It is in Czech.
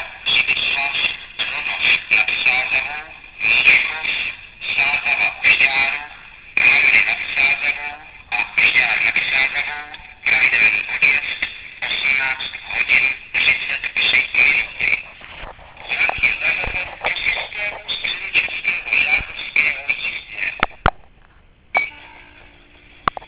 Sivislav Tronov nad Sázavou, Míškov, Sázava u Žďáru, Hlavny nad Sázavou a Žďár nad Sázavou, pravidelný odjezd 18 hodin 33 minuty.